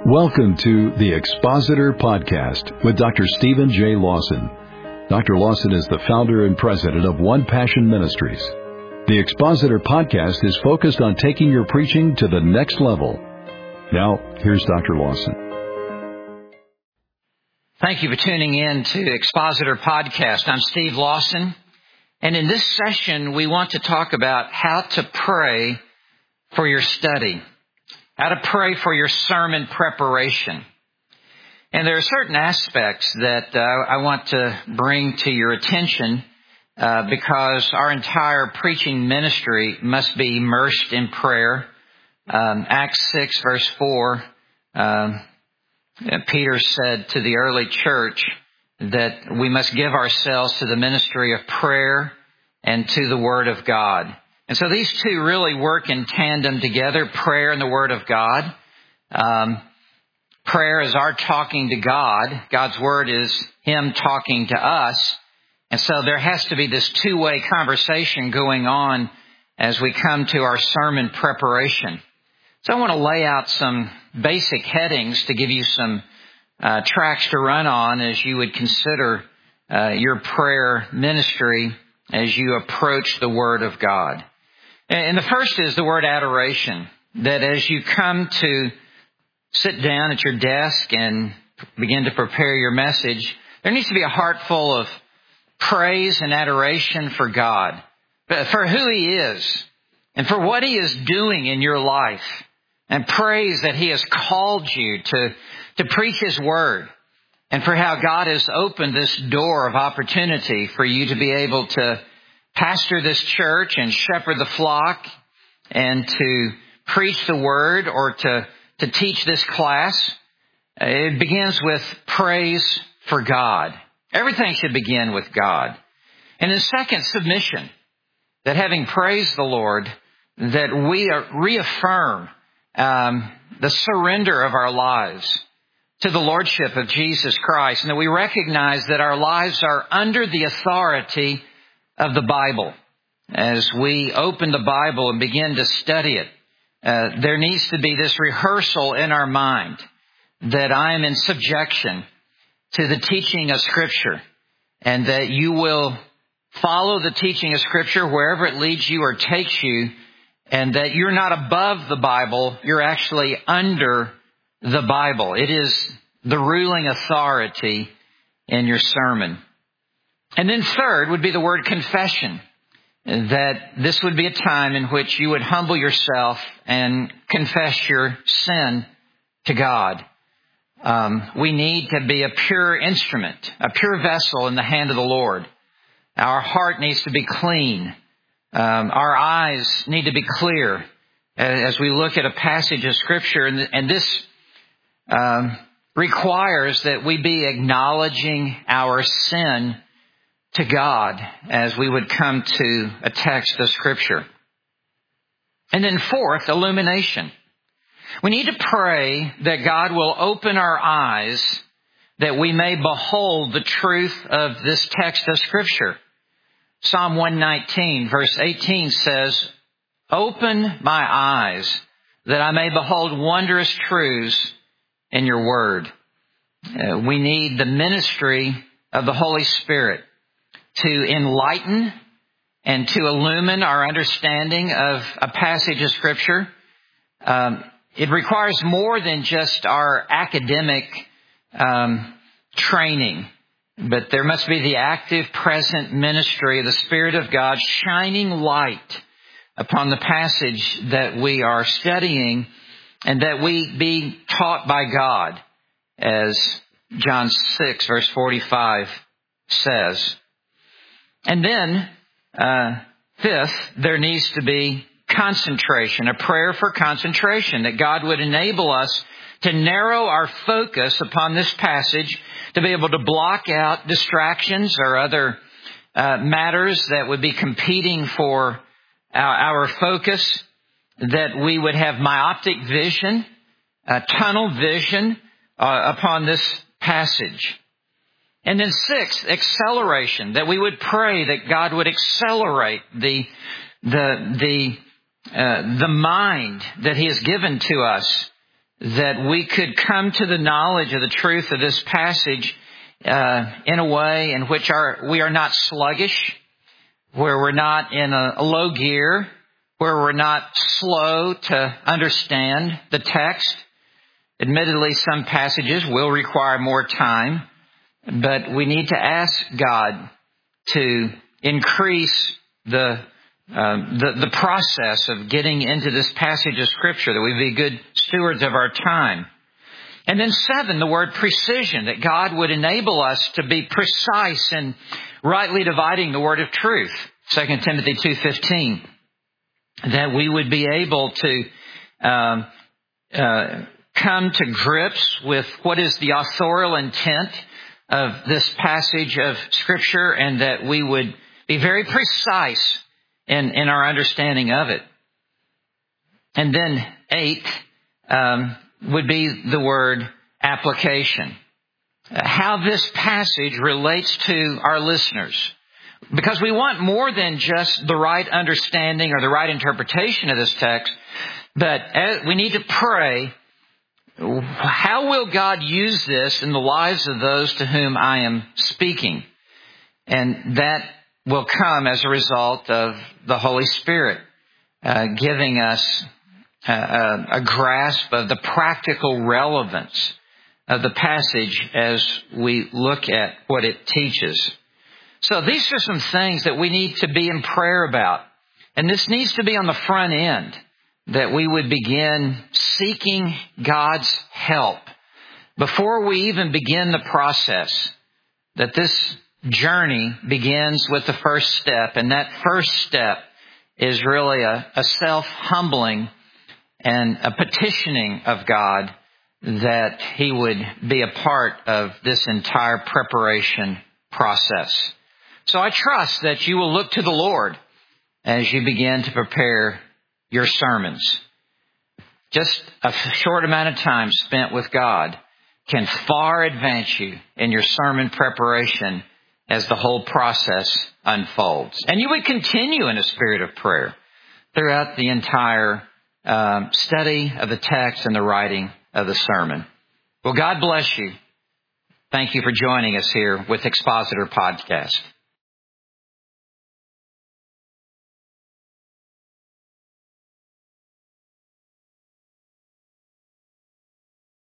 Welcome to the Expositor Podcast with Dr. Stephen J. Lawson. Dr. Lawson is the founder and president of One Passion Ministries. The Expositor Podcast is focused on taking your preaching to the next level. Now, here's Dr. Lawson. Thank you for tuning in to Expositor Podcast. I'm Steve Lawson, and in this session, we want to talk about how to pray for your study. How to pray for your sermon preparation. And there are certain aspects that I want to bring to your attention because our entire preaching ministry must be immersed in prayer. Acts 6 verse 4, Peter said to the early church that we must give ourselves to the ministry of prayer and to the Word of God. And so these two really work in tandem together, prayer and the Word of God. Prayer is our talking to God. God's Word is Him talking to us. And so there has to be this two-way conversation going on as we come to our sermon preparation. So I want to lay out some basic headings to give you some tracks to run on as you would consider your prayer ministry as you approach the Word of God. And the first is the word adoration, that as you come to sit down at your desk and begin to prepare your message, there needs to be a heart full of praise and adoration for God, for who He is and for what He is doing in your life, and praise that He has called you to preach His Word, and for how God has opened this door of opportunity for you to be able to pastor this church and shepherd the flock and to preach the Word or to teach this class. It begins with praise for God. Everything should begin with God. And then second, submission. That having praised the Lord, that we reaffirm the surrender of our lives to the Lordship of Jesus Christ, and that we recognize that our lives are under the authority of the Bible. As we open the Bible and begin to study it, there needs to be this rehearsal in our mind that I am in subjection to the teaching of Scripture, and that you will follow the teaching of Scripture wherever it leads you or takes you, and that you're not above the Bible, you're actually under the Bible. It is the ruling authority in your sermon. And then third would be the word confession, that this would be a time in which you would humble yourself and confess your sin to God. We need to be a pure instrument, a pure vessel in the hand of the Lord. Our heart needs to be clean. Our eyes need to be clear as we look at a passage of Scripture. And this requires that we be acknowledging our sin to God as we would come to a text of Scripture. And then fourth, illumination. We need to pray that God will open our eyes that we may behold the truth of this text of Scripture. Psalm 119 verse 18 says, "Open my eyes that I may behold wondrous truths in your word." We need the ministry of the Holy Spirit to enlighten and to illumine our understanding of a passage of Scripture. It requires more than just our academic training, but there must be the active, present ministry of the Spirit of God shining light upon the passage that we are studying, and that we be taught by God, as John 6 verse 45 says. And then, fifth, there needs to be concentration, a prayer for concentration, that God would enable us to narrow our focus upon this passage, to be able to block out distractions or other matters that would be competing for our focus, that we would have myopic vision, tunnel vision upon this passage. And then sixth, acceleration, that we would pray that God would accelerate the mind that He has given to us that we could come to the knowledge of the truth of this passage in a way in which we are not sluggish, where we're not in a low gear, where we're not slow to understand the text. Admittedly, some passages will require more time, but we need to ask God to increase the process of getting into this passage of Scripture, that we be good stewards of our time. And then 7, the word precision, that God would enable us to be precise in rightly dividing the word of truth. 2 Timothy 2:15, that we would be able to come to grips with what is the authorial intent of this passage of Scripture, and that we would be very precise in our understanding of it. And then 8 would be the word application. How this passage relates to our listeners. Because we want more than just the right understanding or the right interpretation of this text, but we need to pray, how will God use this in the lives of those to whom I am speaking? And that will come as a result of the Holy Spirit giving us a grasp of the practical relevance of the passage as we look at what it teaches. So these are some things that we need to be in prayer about. And this needs to be on the front end, that we would begin seeking God's help before we even begin the process, that this journey begins with the first step. And that first step is really a self-humbling and a petitioning of God that He would be a part of this entire preparation process. So I trust that you will look to the Lord as you begin to prepare your sermons. Just a short amount of time spent with God can far advance you in your sermon preparation as the whole process unfolds. And you would continue in a spirit of prayer throughout the entire study of the text and the writing of the sermon. Well, God bless you. Thank you for joining us here with Expositor Podcast.